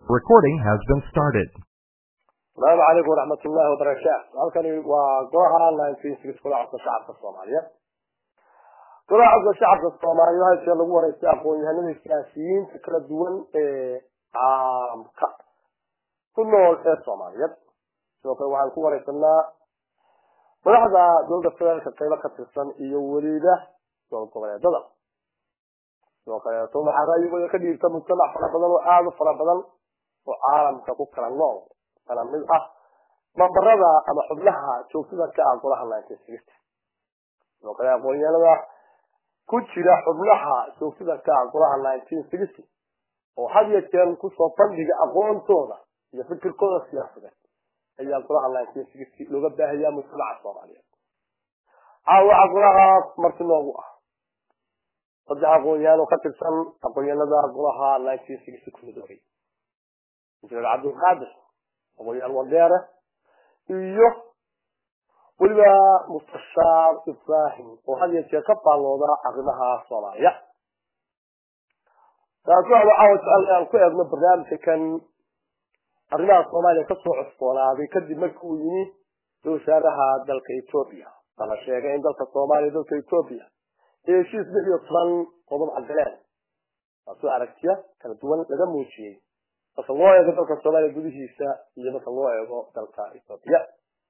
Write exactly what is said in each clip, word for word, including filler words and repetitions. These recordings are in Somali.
Recording has been started. السلام عليكم ورحمة الله وبركاته. halkani waa golaha nineteen sixty golaha shacabka Soomaaliyeed. Golaha shacabka Soomaaliyeed waxa lagu wareystay aqoon-yahanada siyaasiyiinta kala duwan ee caamka ku nool ee Soomaaliyeed. Sidoo kale waxaan ku wareysanaa madaxda dowladda federaalka qaybo ka tirsan iyo waliida goboleedyada. Sidoo kale waxaa ra'yigooda ka dhiibta mujtamac fara badan oo aad u fara badan oo caalamka ku kala nool kana mid ah mambarada ama xubnaha joogtada ka ah golaha nineteen sixty. Sidoo kale aqoon-yahanada ku jira xubnaha joogtada ka ah golaha nineteen sixty oo had iyo jeer ku soo bandhiga aqoontooda iyo fikirkooda siyaasadeed ayaa golaha nineteen sixty looga baahayaa mujtamaca Soomaaliyeed. Caawa golaha marti noogu ah saddex aqoon-yahan oo ka tirsan aqoon-yahanada golaha nineteen sixty ku midoobay. Injineer Cabdulqaadir aqoon-yahan Wandeere iyo waliba Mustashaar Ibraahim oo had iyo jeer ka faallooda arrimaha Soomaaliya. taasoo waxaa su'aal ku eegno barnaamijka kan arrimaha Soomaaliya ka soo cusboonaaday kadib markii uu yimi wasaaraha dalka Itoobiya. Waxaa sheegay in dalka Soomaaliya dalka Itoobiya ee heshiis lix iyo toban qodob caddeyn taasoo aragtiya kala duwan laga muujiyay marka loo eego dalka Soomaaliya gudihiisa iyo marka loo eego dalka Itoobiya.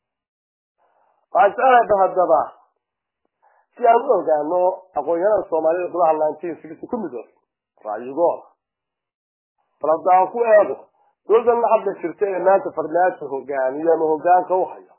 waxaan haddaba si aan u ogaano aqoon-yahanada Soomaaliyeed golaha nineteen sixty ku midoobay ra'yigooda faladaan ku eego dowladdan hadda jirta ee maanta farmaajo hogaamiya ama hogaanka u hayo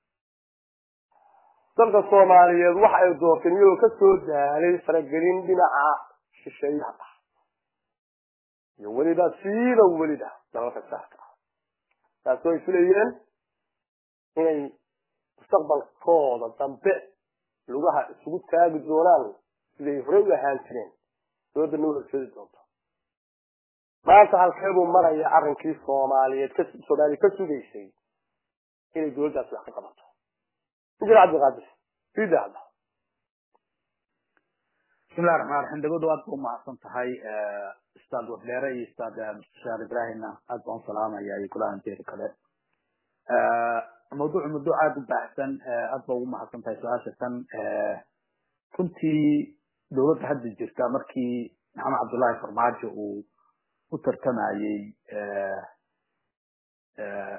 dalka Soomaaliyeed waxa ay doorteen iyagoo ka soo daalay faragelin dhinaca shisheeyaha ah iyo weliba siida weliba dalalka saxka taasoo ay filayeen inay mustaqbalkooda dambe lugaha isugu taagi doonaan siday hore u ahaan jireen dowladda noo horseedi doonto. maanta halkee buu maraya arrinkii Soomaaliyeed ka Soomaaliya ka sugaysay inay dowladdaas wax ka qabato. injineer Cabdulqaadir sida hadda بسم الله الرحمن الرحيم دغود واد ku mahadsan tahay ee ustaad Wandeere iyo ustaad Mustashaar Ibraahim aad baan salaamaya iyo kulaanteeda kale ee mawduuc mawduuc aad u baahsan aad baan ugu mahadsan tahay su'aasha tan ee runtii dowladda hadda jirta markii Maxamed Cabdullaahi Farmaajo uu u tartamayay ee ee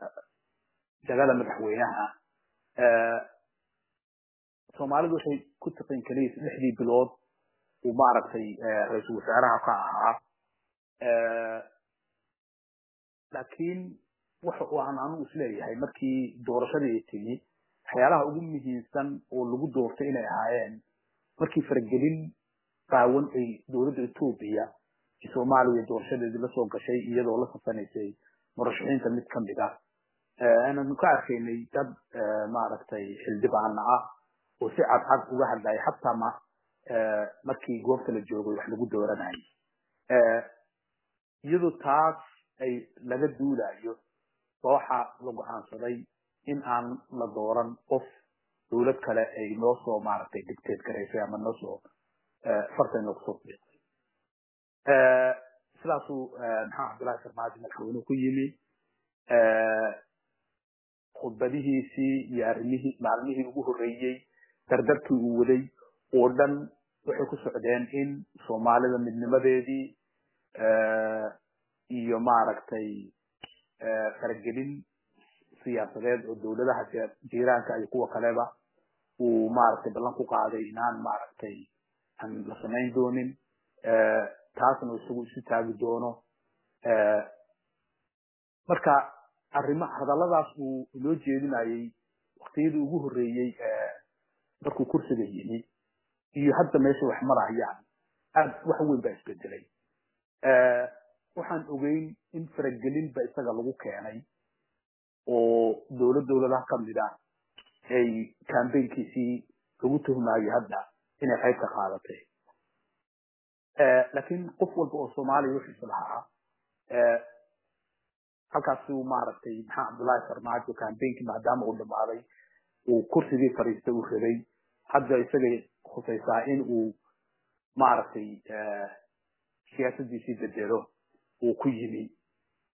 jagada madaxweynaha ee Soomaalidu waxay ku taqin kaliis lixdii bilood uu maaragtay ra'iisul wasaaraha ka ahaa ee laakiin waxa uu aan anu isleeyahay markii doorashadii ay timi waxyaalaha ugu muhiimsan oo lagu doortay inay ahaayeen markii faragelin qaawan ay dowladda Itoobiya iyo Soomaaliya doorashadeedii la soo gashay iyadoo la safanaysay murashaxiinta mid ka mid ah ee aan ka arkaynay dad maaragtay xildhibaan ah oo si cad cad uga hadlay xataa ma ee markii goobta la joogay wax lagu dooranayay ee iyadoo taas ay laga duulayo waxa lagu aansaday in aan la dooran qof dowlad kale ay noo soo maartay dictate gareysay ama noo soo ee fartan loo soo bixiyay ee sidaasu maxamed Cabdullaahi Farmaajo madaxweynuhu ku yimi ee khudbadihiisii iyo arrimihii maalmihii ugu horeeyay dardarkii uu waday oo dhan waxay ku socdeen in Soomaalida midnimadeedii ee iyo maaragtay ee faragelin siyaasadeed oo dowladaha jiiraanka iyo kuwa kaleba uu maaragtay ballan ku qaaday inaan maaragtay aan la samayn doonin ee taasna isugu isu taagi doono ee marka arrimaha hadalladaas uu loo jeedinayay waqtiyadii ugu horeeyay ee markuu kursiga yimi iyo hadda meesha wax marayaan aad wax weyn baa isbedelay ee waxaan ogeyn in faragelin ba isaga lagu keenay oo dowlad dowladaha ka mid ah ay campaignkiisii lagu tuhmaayay hadda inay qayb ka qaadatay ee laakiin qof walba oo Soomaaliya wuxuu lahaa ee halkaas uu maaragtay Maxamed Cabdullaahi Farmaajo campaignki maadaama uu dhamaaday uu kursigii fariistay uu rabay hadda isaga khusaysaa in uu maaragtay ee siyaasadiisii bedelo uu ku yimi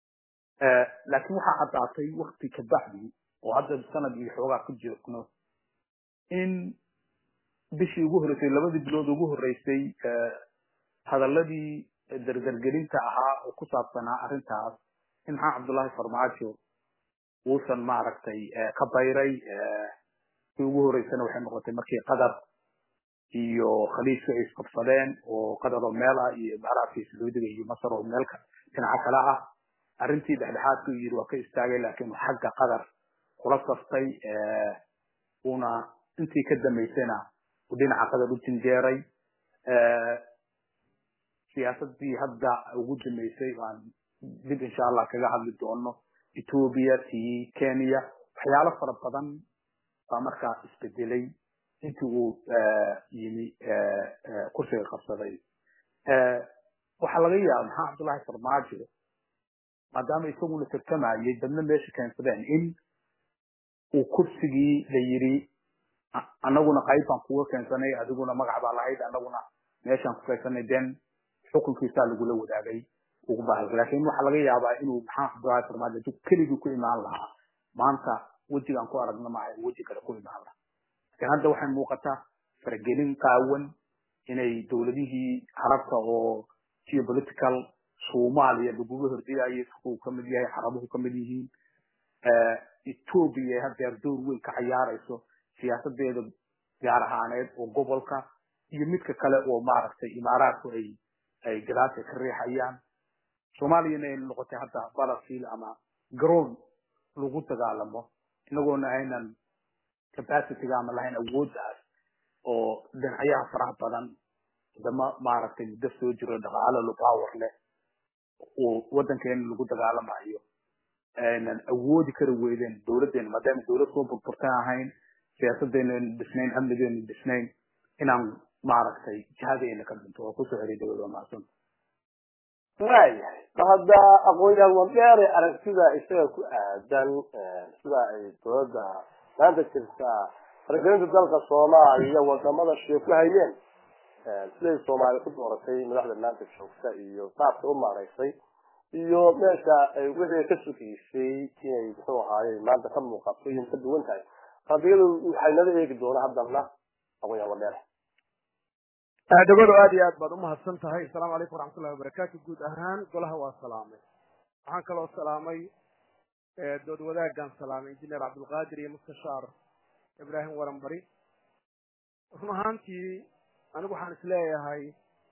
laakiin waxa caddaatay waqti ka bacdi oo hadda sanad iyo xoogaa ku jirno in bishii ugu horeysay labadii bilood ugu horeysay hadalladii dardargelinta ahaa oo ku saabsanaa arrintaas in maxaa cabdullaahi farmaajo uusan maaragtay ka bayray si ugu horeysana waxay noqotay markii qadar iyo khaliijka ay isqabsadeen oo qadar oo meel ah iyo imaaraadka sacuudiga iyo masar oo meel dhinaca kale ah arrintii dhexdhexaadku yiri waa ka istaagay laakiin xagga qadar kula saftay una intii ka dambeysana uu dhinaca qadar u jinjeeray siyaasadii hadda ugu dambeysay waan dib insha Allah kaga hadli doono Ethiopia iyo Kenya waxyaalo fara badan baa markaa isbedelay intii uu yimi kursiga qabsaday waxa laga yaabaa maxaa Cabdullaahi Farmaajo maadaama isaguna tartamayay dadna meesha keensadeen in uu kursigii la yiri anaguna qayb baan kuga keensanay adiguna magac baa lahayd anaguna meeshaan ku keensanay den xukunkiisa lagu la wadaagay ugu baahan laakiin waxa laga yaabaa inuu maxaa Cabdullaahi Farmaajo kaliya ku imaan lahaa maanta wajigan ku aragna ma ay waji kale ku imaan lahaa laakiin hadda waxay muuqataa faragelin qaawan inay dawladihii carabta oo geopolitical Soomaaliya lagu hordiyay isku kamid yahay xarabuhu kamid yihiin ee Ethiopia hadda door weyn ka ciyaarayso siyaasadeeda gaar ahaaneed oo gobolka iyo midka kale oo maaragtay imaaraadku ay ay galaasha ka riixayaan Soomaaliyana ay noqotay hadda balanfiil ama garoon lagu dagaalamo inagoona aynan capacity ama lahayn awooddaas oo dhinacyaha faraha badan dama maaragtay muddo soo jiro dhaqaale lu power leh oo wadankeena lagu dagaalamayo aynan awoodi kara weydeen dawladdeena maadaama dawlad soo burburtay ahayn siyaasadeena dhisnayn amnigeena dhisnayn inaan maaragtay jihadeena ka dhinto oo ku soo xiray dawladda maasan waayahay hadda aqoonyahan wadheer aragtida isaga ku aadan sida ay dawladda maanta jirta faragelinta dalka Soomaaliya wadamada sheeko hayeen siday Soomaaliya ku dooratay madaxda maanta joogta iyo qaabka u maareysay iyo meesha ay wixii ka sugiisay inay soo ahaayeen maanta ka muuqato in ka duwan tahay qadiyadu waxay nala eegi doonaa haddana aqoonyahan wadheer dagoro aad iyo aad baad u mahadsan tahay assalaamu calaykum waraxmatullahi wabarakaatu guud ahaan golaha waa salaamay waxaan kaloo salaamay dood wadaagan salaamay injineer cabdulqaadir iyo mustashaar ibraahim waranbari run ahaantii anigu waxaan isleeyahay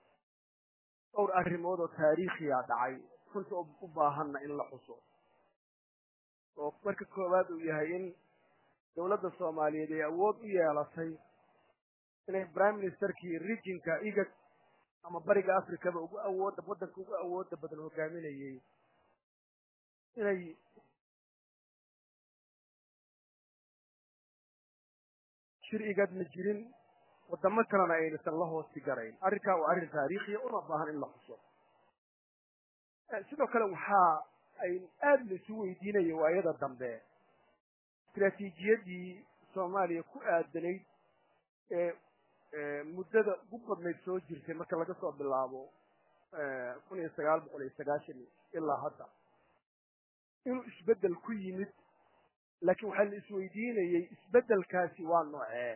dhowr arrimood oo taariikhiya dhacay runta u baahanna in la xuso oo marka koowaad uu yahay in dawladda Soomaaliyeed ay awood u yeelatay inay prime ministerkii regionka igad ama bariga Afrika ugu awoodda wadanka ugu awoodda badan hogaaminayay inay shir igad ma jirin wadamo kalena aysan la hoosi garayn arrinka waa arrin taariikhi ah oo baahan in la xuso sidoo kale waxa ay aad la isu weydiinayeen waayada dambe istiraatiijiyadii Soomaaliya ku aadanayd ee muddada ugu badnayd soo jirtay marka laga soo bilaabo kun iyo sagaal boqol iyo sagaashan ilaa hadda inuu isbedel ku yimid laakiin waxa la isweydiinayay isbedelkaasi waa noocee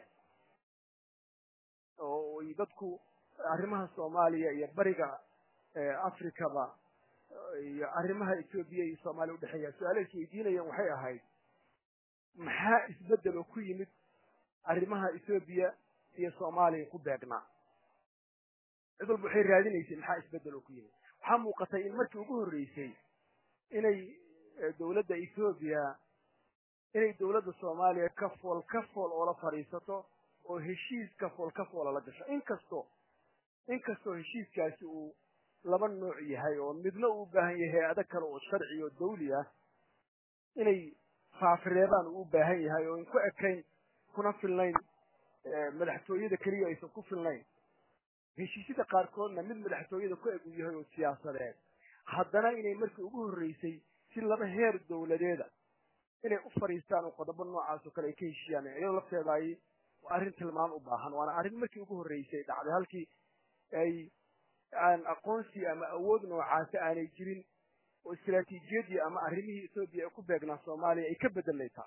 oo dadku arrimaha Soomaaliya iyo bariga Afrikaba iyo arrimaha Ethiopia iyo Soomaaliya u dhaxeeya su'aalaha isweydiinayeen waxay ahayd maxaa isbedel ku yimid arrimaha Ethiopia iyo Soomaaliya ku beegnaa idul waxay raadinaysay maxaa isbedel ku yimid waxa muuqatay in markii ugu horeysay inay dawladda Ethiopia inay dawladda Soomaaliya ka fool ka fool oo la fariisato oo heshiis ka fool ka fool la gasho inkasto inkasto heshiiskaasi uu laba nooc yahay oo midna uu baahan yahay adag kale oo sharci iyo dawli ah inay faafireedaan uu baahan yahay oo in ku ekayn kuna filnayn madaxtooyada kaliya aysan ku filnayn heshiisyada qaarkoodna mid madaxtooyada ku eg yahay oo siyaasadeed haddana inay markii ugu horeysay si laba heer dawladeeda inay u fariistaan oo qodobo noocaas oo kale ay ka heshiiyaan iyadoo lafteeda ay arrin tilmaan u baahan waana arrin markii ugu horeysay dhacday halkii ay aan aqoonsi ama awood noocaas aanay jirin oo istiraatiijiyadii ama arrimihii Ethiopia ku beegnaa Soomaaliya ay ka bedelaytaa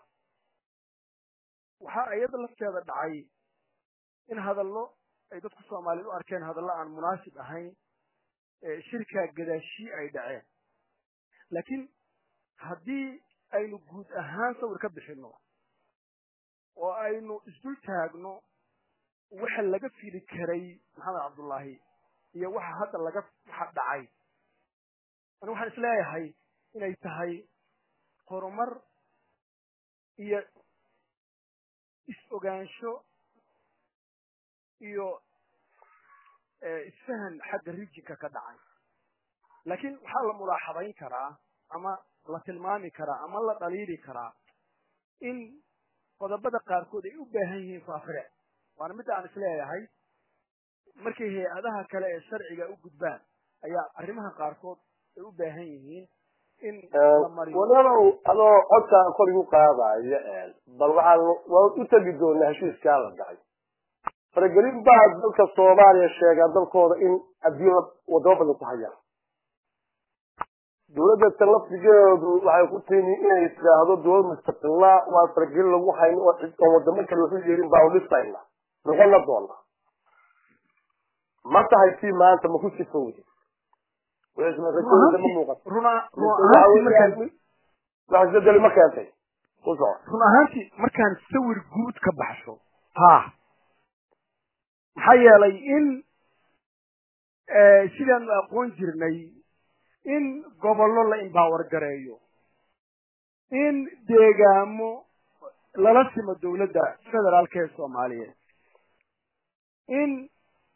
waxa ayada lafteeda dhacay in hadallo ay dadku Soomaalidu arkeen hadallo aan munaasib ahayn ee shirka gadaashi ay dhaceen laakiin haddii aynu guud ahaan sawir ka bixino oo aynu isdul taagno waxa laga fiili karay Maxamed Cabdullaahi iyo waxa hadda laga waxa dhacay أنا waxaan isleeyahay inay tahay horumar iyo is-ogaansho iyo isfahan xagga rijinka ka dhacay laakiin waxa la mulaaxadayn karaa ama la tilmaami karaa ama la dhaliili karaa in qodobada qaarkood ay u baahan yihiin faafire waana mid aan isleeyahay markay hay'adaha kale ee sharciga u gudbaan ayaa arrimaha qaarkood ay u baahan yihiin in la mariyo walaalow adoo codka kor ugu qaadaya bal waxaan waa u tagi doonaa heshiiska la dhacay faragelin baa dalka Soomaaliya sheegay dalkooda in adduunka wadooda ku hayaan dawladda talaftigeedu waxay ku timi inay tiraahdo dawlad mustaqilla waa faragelin lagu hayn oo cidda wadamo kale wuxuu yeerin baa u dhisayna noqona doona ma tahay si maanta ma ku sifowday ويسمى رجل دم موقت رنا رنا مركان واحد بدل ما كانتي وصار رنا هانتي مركان سوير جود كبحشو ها حيا لي إن سيدان أقوان جرني إن قبل الله إن باور جريو إن ديجامو للاسم الدولة دا فدرال كيس سومالية إن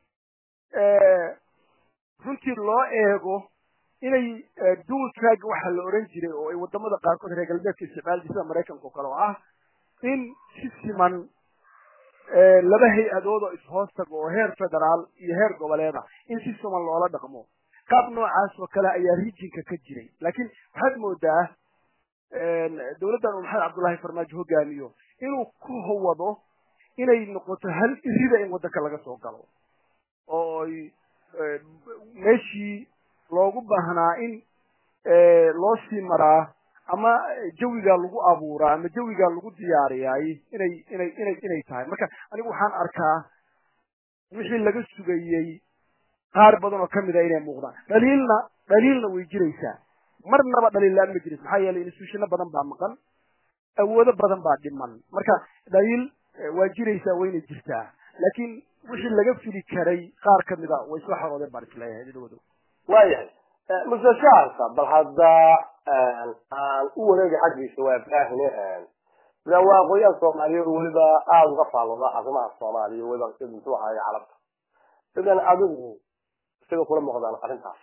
runtii loo eego inay dual track waxa la oran jiray oo ay wadamada qaarkood reer galbeedka isticmaal sida Mareykanka oo kale ah in si siman ee laba hay'adood oo ishoostaga oo heer federaal iyo heer goboleeda in si siman loola dhaqmo qaab noocaas oo kale ayaa regionka ka jiray laakiin waxaad moodaa dawladdan Maxamed Cabdullaahi Farmaajo hogaamiyo inuu ku hawado inay noqoto hal irida in wadanka laga soo galo oo meeshii loogu baahnaa in loo sii maraa ama jawiga lagu abuuraa ama jawiga lagu diyaariyay inay inay inay inay tahay marka anigu waxaan arkaa wixii laga sugayay qaar badan oo kamid ah inay muuqdaan daliilna daliilna way jiraysaa marnaba daliil la ma jirin maxaa yeelay institution badan baa maqan awoodo badan baa dhiman marka daliil waa jiraysaa wayna jirtaa laakiin wixii laga fili karay qaar kamid ah way soo xaroodeen baan isleeyahay dadwadu waayahay musashaarka bal hadda aan u wareegay xaqiisa waa baahineen la waaqooyin Soomaaliyeed waliba aad uga faaloda arrimaha Soomaaliya wada intuu ahay carabta sidan adigu sida kula muuqdaan arrintaas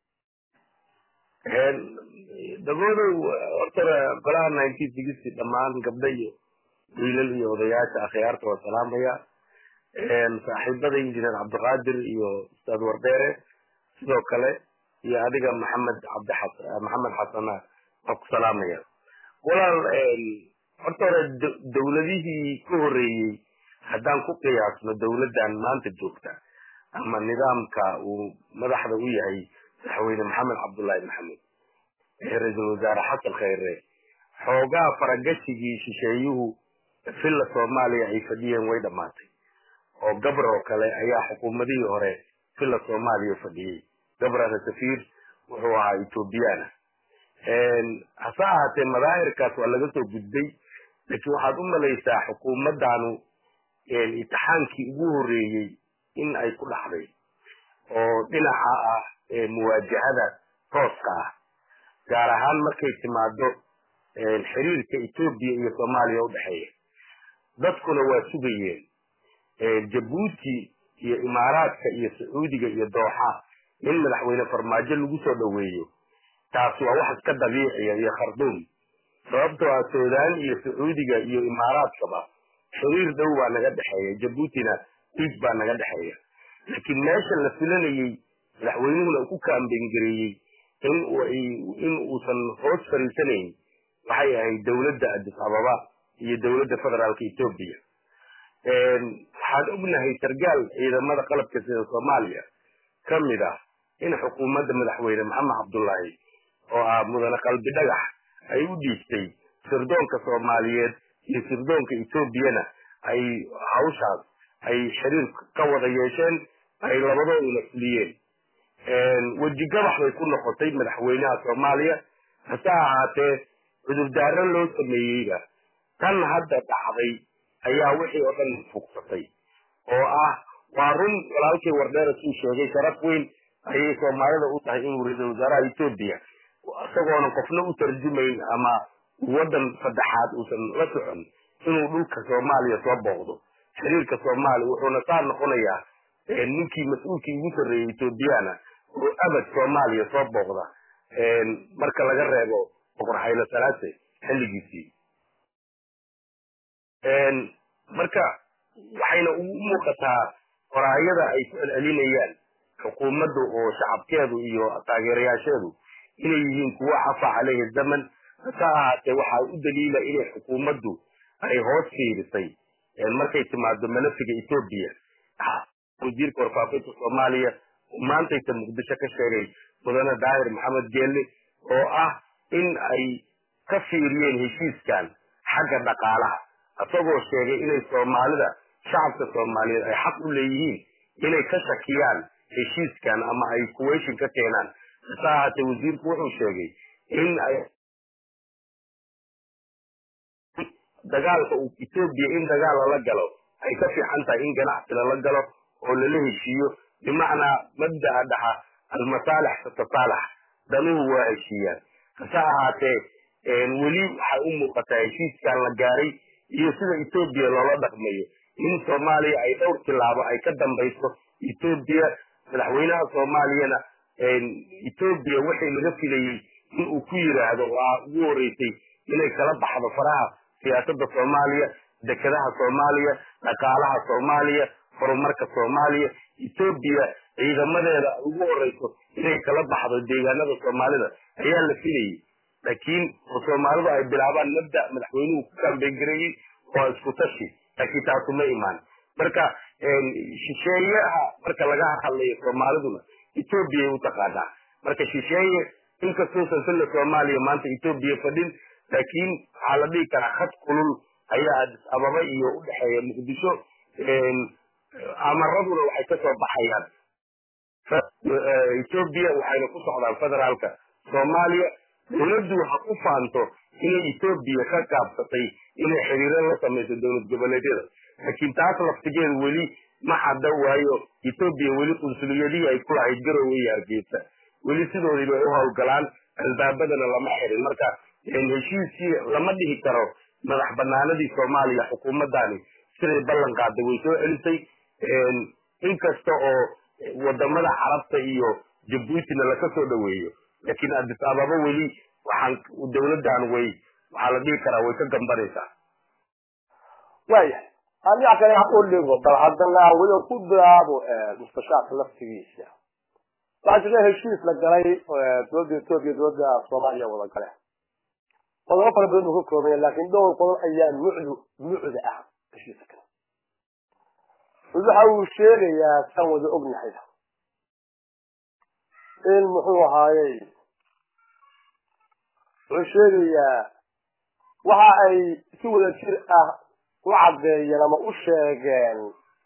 een dawladdu horta golaha nineteen sixty dhamaan gabdhayo wiilal iyo odayaasha akhyaarta oo salaamaya een saaxiibada injineer Cabdiqaadir iyo Ustaad Wardeere sidoo kale iyo adiga Maxamed Cabdi Xasan Maxamed Xasan oo ku salaamaya walaal een horta dawladihii ku horeeyay haddaan ku qiyaasno dawladdan maanta joogta ama nidaamka uu madaxda u yahay madaxweyne Maxamed Cabdullaahi Maxamed ee ra'iisul wasaare Xasan Khayre xoogaa faragashigii shisheeyuhu filla Soomaaliya ay fadhiyeen way dhamaatay oo gabar oo kale ayaa xukuumadii hore filla Soomaaliya fadhiyay gabarada safiir wuxuu ahaa Ethiopiana een asaate madaahirkaas waa laga soo gudbay laakiin waxaad u malaysaa xukuumaddaanu een imtixaankii ugu horeeyay in ay ku dhaxday oo dhinaca ah ee muwaajahada tooska ah gaar ahaan markay timaado een xiriirka Ethiopia iyo Soomaaliya u dhaxeeya dadkuna waa sugayeen ee Djibouti iyo Imaaraadka iyo Sacuudiga iyo Dooxa in madaxweyne Farmaajo lagu soo dhaweeyo taas waa wax ka dabiici ah iyo Khartoum sababtoo ah Suudaan iyo Sacuudiga iyo Imaaraadkaba xiriir dhow waa naga dhaxeeya Djiboutina tiis baa naga dhaxeeya laakiin meesha la filanayay madaxweynuhuna ku kaambeyn gareeyay in uu in uusan hoos fariisanayn waxay ahayd dawladda Addis Ababa iyo dawladda federaalka Ethiopia een waxaan ognahay sargaal ciidamada qalabka sida Soomaaliya kamid ah in xukuumadda madaxweyne Maxamed Cabdullaahi oo ah mudane qalbi dhagax ay u dhiibtay sirdoonka Soomaaliyeed iyo sirdoonka Etoobiyana ay hawshaas ay xiriir ka wada yeesheen ay labadooduna fuliyeen wejigabax bay ku noqotay madaxweynaha Soomaaliya hase ahaatee cudurdaaro loo sameeyeyba tan hadda dhacday ayaa wixii oo dhan fuqsatay oo ah waa run walaalkii Wardheer uu sheegay sharaf weyn ayay Soomaalida u tahay in ra'iisul wasaaraha Itoobiya isagoona qofna u tarjumayn ama wadan saddexaad uusan la socon inuu dhulka Soomaaliya soo booqdo xiriirka Soomaaliya wuxuuna saar noqonayaa ninkii mas'uulkii ugu sarreeyay Etoobiyana oo abad Soomaaliya soo booqda marka laga reebo boqor Hayle Salaase xilligiisii marka waxayna u muuqataa qoraayada ay ku celinayaan xukuumaddu oo shacabkeedu iyo taageerayaasheedu inay yihiin kuwa cafa calayhi zaman hase ahaatee waxaa u daliila inay xukuumaddu ay hoos fiirisay markay timaado malafiga Etoobiya wasiirka warfaafinta Soomaaliya maantayta Muqdisho ka sheegay mudane Daahir Maxamed Geelle oo ah in ay ka fiiriyeen heshiiskan xagga dhaqaalaha asagoo sheegay inay Soomaalida shacabka Soomaaliyeed ay xaq u leeyihiin inay ka shakiyaan heshiiskan ama ay kuweyshin ka keenaan saacada wasiirku wuxuu sheegay in ay dagaalka uu Itoobiya in dagaal la galo ay ka fiican tahay in ganacsi la galo oo la heshiiyo bimacnaa mabda'a dhaxa al-masalih tatasalax danuhu waa heshiiyaan saacade weli waxa u muuqataa heshiiskan la gaaray iyo sida Itoobiya loola dhaqmayo in Soomaaliya ay dhowr tilaabo ay ka dambayso Itoobiya madaxweynaha Soomaaliyana Itoobiya waxay laga filayay in uu ku yiraahdo waa ugu horeysay inay kala baxdo faraha siyaasadda Soomaaliya dekedaha Soomaaliya dhaqaalaha Soomaaliya horumarka Soomaaliya Itoobiya ciidamadeeda ugu horeyso inay kala baxdo deegaanada Soomaalida ayaa la filayay laakiin Soomaalidu ay bilaabaan mabda madaxweynuhu ku kambeeyay oo isku tashi laakiin taas ma imaan marka shisheeyaha marka laga hadlayo Soomaaliduna Itoobiya u taqaana marka shisheeye inkastoo sida Soomaaliya maanta Itoobiya fadhin laakiin waxa la dhigi karaa khad kulul ayaa Addis Ababa iyo u dhaxeeya Muqdisho amaraduna waxay ka soo baxayaan Itoobiya waxayna ku socdaan federaalka Soomaaliya dawladdu waxa ku faanto inay Itoobiya ka qaabsatay inay xiriir la sameeyso dawlad goboleedyada laakiin taas laftigeedu weli ma cadda waayo Itoobiya weli qunsuliyadii ay ku lahayd Garowe iyo Hargeysa weli sidoodiiba u hawlgalaan albaabadana lama xirin marka heshiiskii lama dhihi karo madax banaanadii Soomaaliya xukuumadani siday ballan qaaday way soo celisay inkasta oo wadamada Carabta iyo Djibouti la ka soo dhaweeyo laakiin Addis Ababa weli waxaan dawladdan way waxa la dhihi karaa way ka gambaraysaa way ani akale aqul ligo bal hadana way ku daabo mustashaac laftigiisa baadina heshiis la galay dowladda Itoobiya dowladda Soomaaliya wada galay wada fara badan ku koobay laakiin dhowr qodob ayaa mucdu mucda ah heshiiska waxa uu sheegayaa san wada ognahay in muxuu ahaayay wuxuu sheegayaa waxa ay si wada jir ah u cadeeyeen ama u sheegeen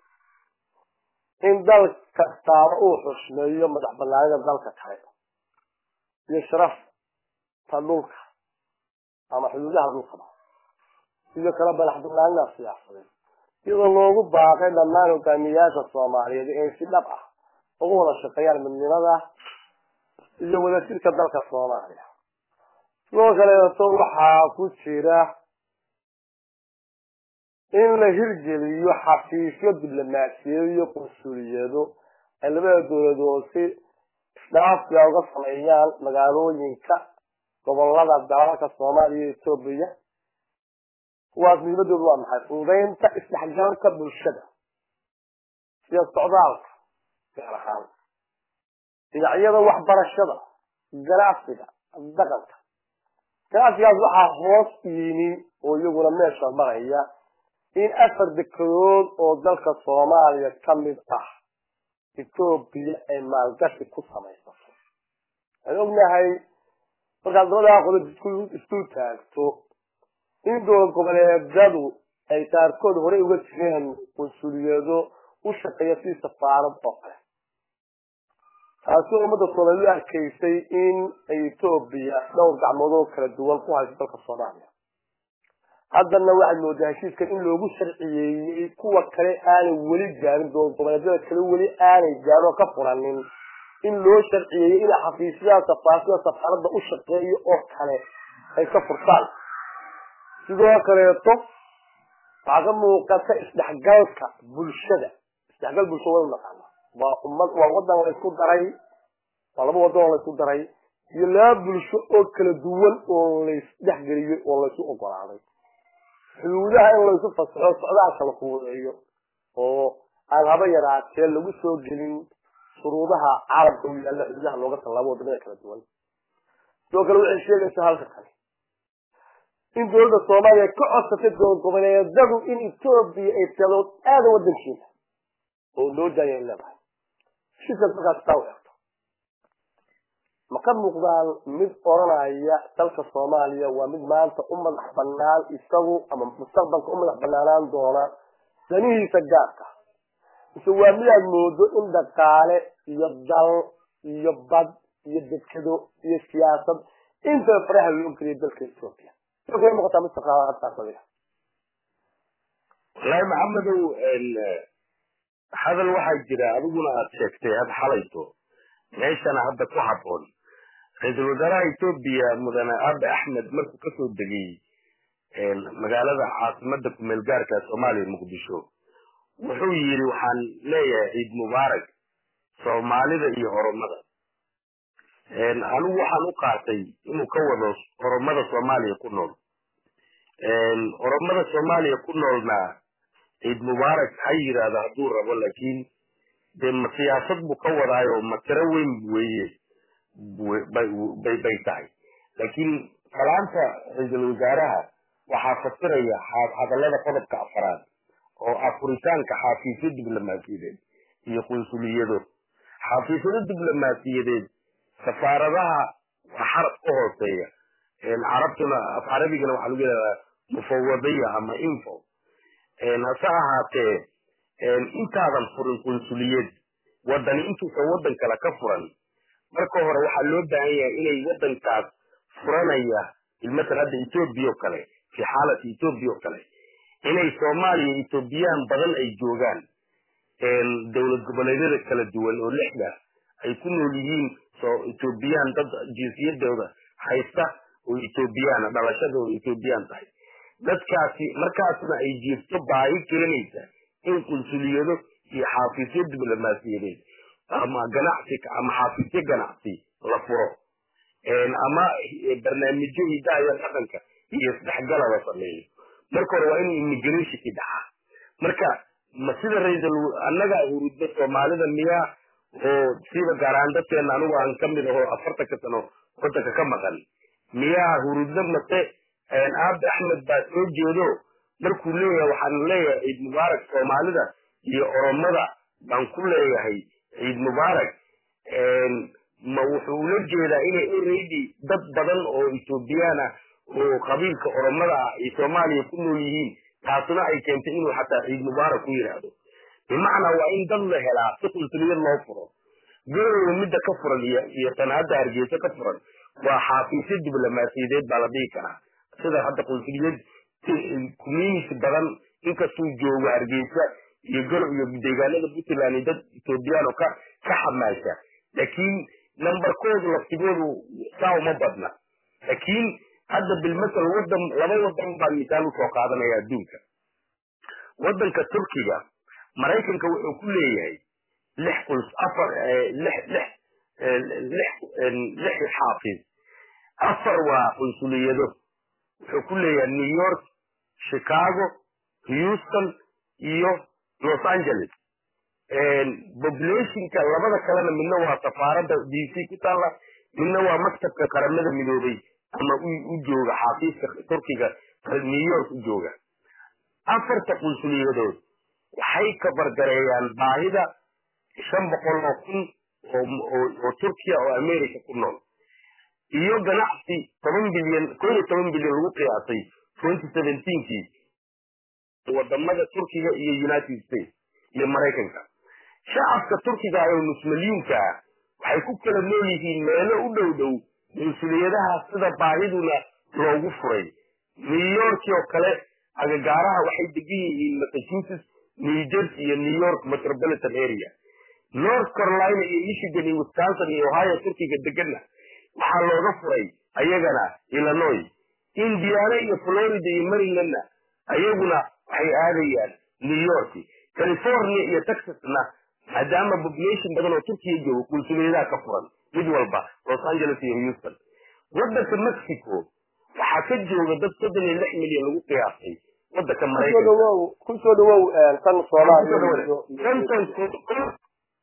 in dal kasta uu xushmeeyo madax banaanida dalka kale iyo sharaf tadulka ama xuduudaha dhulka sidoo kale madax banaanida siyaasadeed iyadoo loogu baaqay dhammaan hogaamiyaasha Soomaaliyeed in si dhab ah ugu wada shaqeeyaan midnimada iyo wada jirka dalka Soomaaliya sidoo kale waxaa ku jira in la hirgeliyo xafiisyo diblomaasiyadeed iyo qunsuliyado ay labada dowladood si dhaafsi uga sameeyaan magaalooyinka gobolada dalalka Soomaaliya iyo Itoobiya waa muhiimadoodu waa maxay fududeynta isdhexgalka bulshada iyo socdaalka gaar ahaan dhinacyada waxbarashada ganacsiga dhaqanka ganacsigaas waxaa hoos yimi oo iyaguna meesha maraya in afar dekedood oo dalka Soomaaliya ka mid ah Itoobiya ay maalgashi ku samaysato ay ognahay markaad labada qodob isku isku taagto in dowlad goboleedyadu ay qaarkood hore uga jireen konsuliyado u shaqeeya si safaarad oo kale taasoo ummadda Soomaaliyeed arkaysay in Ethiopia dhowr gacmood oo kala duwan ku hayso dalka Soomaaliya haddana waxay moodaa heshiiskan in loogu sharciyeeyay kuwa kale aanay weli gaarin dowlad goboleedyada kale weli aanay gaaro ka furanin in loo sharciyeeyay in xafiisyada safaarada safaarada u shaqeeyo oo kale ay ka furtaan sidoo kaleeto waxaa muuqata isdhexgalka bulshada isdhexgal bulshada wada naqaana waa ummad waa wadan la isku daray waa laba wadan la isku daray iyo laba bulsho oo kala duwan oo la isdhexgeliyo oo la isku ogolaaday xuduudaha in la isku fasaxo socdaalka la fuudeeyo oo aan haba yaraatee lagu soo gelin shuruudaha caalamka u yaalla xuduudaha looga tallaabo wadamada kala duwan sidoo kale waxay sheegaysaa halka kale in dowladda Soomaaliya ka codsatay dowlad goboleedyadu in Ethiopia ay talo aad wadankeeda oo loo daayay leedahay shirka markaas taawirto ma ka muuqdaan mid oranaya dalka Soomaaliya waa mid maanta u madax bannaan isagu ama mustaqbalka u madax bannaanaan doona danihiisa gaarka isoo waa mid aad moodo in dhaqaale iyo dal iyo bad iyo dekado iyo siyaasad inta faraha loo geliyo dalka Ethiopia كيف مقطع مستقرات تاخذها والله محمد هذا الواحد جرى أقول أتشكته هذا حليته ليش أنا هذا كحبون رئيس الوزراء إثيوبيا مدن أب أحمد مركو كسر الدقي مقالة عاصمة ملقار كصومالي مقدشو وحوي وحن لا عيد مبارك صومالي ذا يهرمضة أنا وحن قاعتي إنه كوضس هرمضة صومالي كنول هرمضة صومالي كنول ما عيد مبارك حير هذا دور ولكن بما سياسة مكوضة يوم متروين بوي بي بيتاي لكن كلامك رئيس الوزراء وحافظتريا هذا لا قدر كأفراد أو أفريقيان كحافظ الدبلوماسية يقول سليده حافظ الدبلوماسية سفارتها وحرب أوروبية العربتنا عربي كانوا حلو كده مفوضية أما إنفو نساها ت أنت هذا الفرن كونسوليات ودني أنتوا سودن كلا كفرا marka hore waxa loo baahan yahay inay wadankaas furanaya ilmada hadda Ethiopia kale fi xaalad Ethiopia kale inay Soomaaliya Ethiopian badan ay joogan ee dawlad goboleedyada kala duwan oo lixda ay ku nool yihiin soo Ethiopian dad jinsiyadooda haysta oo Ethiopian dhalashadooda Ethiopian tahay dadkaasi markaasna ay jirto baahi kiranaysa in konsuliyado iyo xafiisyada diblomaasiyadeed ama ganacsi ama xafiisyo ganacsi la furo een ama barnaamijyo hidaaya dhaqanka iyo isdhexgal la sameeyo marka hore waa in immigration ki dhaca marka ma sida ra'iisul annaga urudda Soomaalida miya oo sida garaandateena anigu aan kamid aho afartan ka sano wadanka ka maqan miya urudda mate een Abdi Ahmed baa soo jeedo markuu leeyahay waxaan leeyahay Eid Mubarak Soomaalida iyo Oromada baan ku leeyahay عيد مبارك ما وحول الجيدة إنه already dad badan oo Ethiopiana oo qabiilka Oromada iyo Soomaaliya ku nool yihiin taasuna ay keentay inuu xataa Eid Mubarak u yiraahdo bimacna waa in dad la helaa si qultuliyad loo furo garow midda ka furan iyo tanada Hargeysa ka furan waa xafiisyo diblomaasiyadeed baa la dhihi karaa sida hadda qultuliyad community badan inkastoo jooga Hargeysa يقول يبدأنا بطلاني ده توبيانو كا كحماسة لكن نمبر كود لفتقوله ساو مبادنا لكن هذا بالمثل ودم لما ودم بالمثال وفوق هذا ما يدونك ودم كتركيا مرايكن كل يهي لح كل أفر لح لح لح لح الحافظ أفر وقنصلية ده كل يهي نيويورك شيكاغو هيوستن إيو Los Angeles and population ka labada kalena midna waa safaarada D C ku taala midna waa maktabka qaramada midoobay ama u jooga xafiiska Turkiga New York u jooga afarta qunsuliyadood waxay ka bargareeyaan baahida shan boqol oo kun oo oo Turkiya oo America ku nool iyo ganacsi toban bilyan kow iyo toban bilyan lagu qiyaasay twenty seventeenkii wadamada Turkiga iyo United States iyo Mareykanka shacabka Turkiga ee muslimka waxay ku kala nool yihiin meelo u dhow dhow muslimiinta sida baahiduna loogu furay New York oo kale agagaaraha waxay degan yihiin Massachusetts New Jersey iyo New York metropolitan area North Carolina iyo Michigan iyo Wisconsin iyo Ohio Turkiga deganna waxaa looga furay ayagana Illinois Indiana iyo Florida iyo Maryland ayaguna waxay aadayaan New York California iyo Texasna maadaama population badan oo Turkiga joogo muslimiinta ka furan mid walba Los Angeles iyo Houston waddanka Mexico waxaa ka jooga dad soddon iyo lix milyan lagu qiyaasay waddanka Mareykanka ku soo dhawow tan Soomaaliya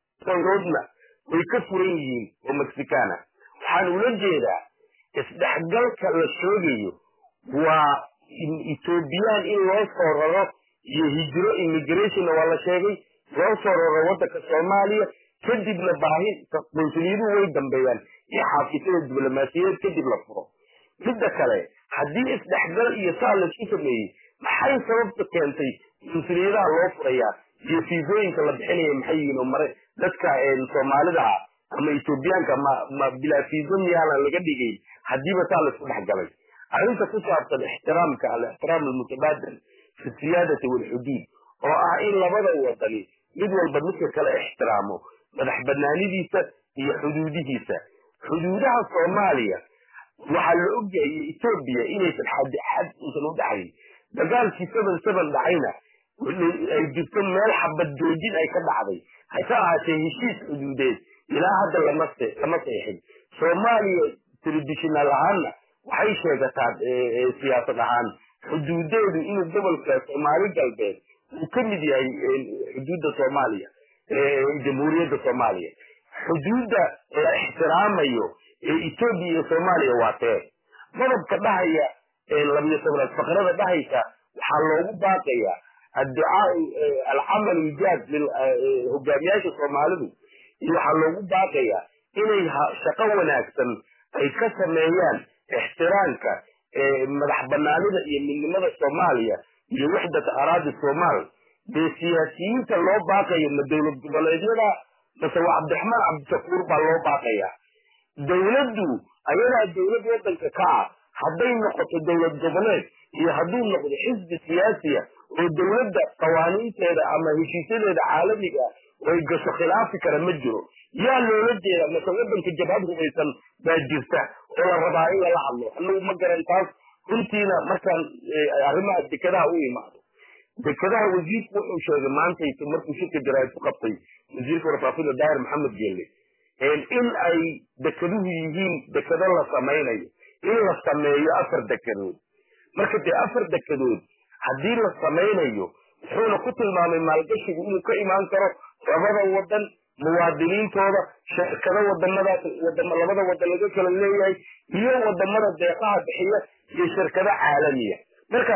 roadna way ka furan yihiin oo Mexicana waxaan ula jeedaa isdhexgalka la sheegayo waa Ethiopian in loo soo raro iyo hijro immigration waa la sheegay loo soo raro waddanka Soomaaliya kadibna baahi muslimiintu way dambeeyaan iyo xaafidada diblomaasiyadeed kadib la furo midda kale haddii isdhexgal iyo saal isku sameeyay maxay sababta keentay muslimiinta loo furayaa iyo fiisooyinka la bixinayo maxay yihiin mare dadka ee Soomaalida ama Ethiopianka ma ma bila fiiso miyaana laga dhigay hadiiba saal isku dhexgalay arrinta ku saabsan ixtiraamka al-ihtiram al-mutabadil fi siyadati wal hudud oo ah in labada wadani mid walba midka kale ixtiraamo madax banaanidiisa iyo xuduudihiisa xuduudaha Soomaaliya waxa la ogyahay Ethiopia inay xad xad inta u dhaxay dagaalkii seven seven dhacayna ay jirto meel xabad joojin ay ka dhacday hata ahaatee heshiis xuduudeed ilaa hadda lama lama saxiixin Soomaaliya traditional ahaan waxay sheegataa siyaasad ahaan xuduudeedu inuu gobolka Soomaali galbeed uu ka mid yahay xuduudda Soomaaliya ee jamhuuriyadda Soomaaliya xuduudda la ixtiraamayo ee Ethiopia iyo Soomaaliya waa tee madabka dhahaya ee laba toban faqrada dhahaysa waxaa loogu baaqayaa الدعاء العمل الجاد للهجاميات الصوماليين waxaa loogu baaqayaa inay shaqo wanaagsan ay ka sameeyaan ixtiraamka madax banaanida iyo midnimada Soomaaliya iyo wixdada araadi Soomaal de siyaasiyiinta loo baaqayo dawlad goboleedyada sida Cabdiraxmaan Cabdishakuur baa loo baaqayaa dawladdu ayada dawlad wadanka ka ah hadday noqoto dawlad goboleed iyo hadduu noqdo xisbi siyaasi oo dawladda qawaaniinteeda ama heshiisyadeeda caalamiga oo ay gasho khilaafi kara ma jiro yaa loola jeeda marka wadanka jabhad hubaysan baa jirta oo la rabaa in la hadlo annagu ma garan taas runtiina markaan arrimaha dekadaha u imaado dekadaha wasiirku wuxuu sheegay maanta markuu shirka jaraa'id ku qabtay wasiirka warfaafinta Daahir Maxamed Geelle in ay dekaduhu yihiin dekado la samaynayo in la sameeyo afar dekadood marka dee afar dekadood haddii la samaynayo wuxuuna ku tilmaamay maalgashigu inuu ka imaan karo labada wadan muwaadiniintooda shirkado wadamadaas wadama labada wadan laga kala leeyahay iyo wadamada deeqaha bixiya iyo shirkado caalamiya marka